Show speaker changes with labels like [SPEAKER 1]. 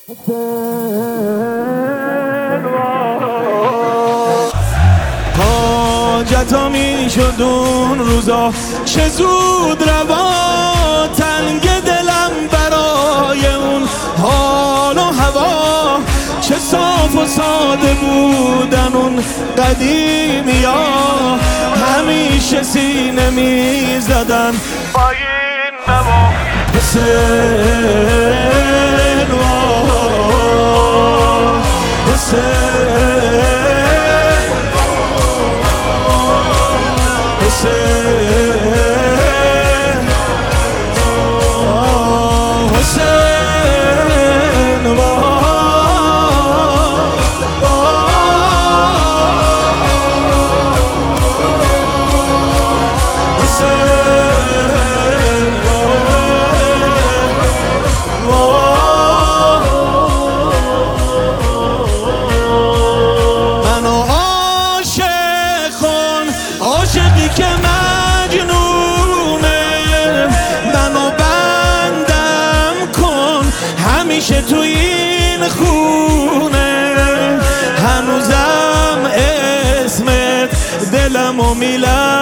[SPEAKER 1] حاجتا می شد اون روزا چه زود روا، تنگ دلم برای اون حال و هوا. چه صاف و ساده بودن اون قدیمی ها، همیشه سینه می زدن با این نوا. حسین عاشقی که مجنونه، منو بندم کن همیشه تو این خونه. هنوزم اسمت دلمو میلرزه،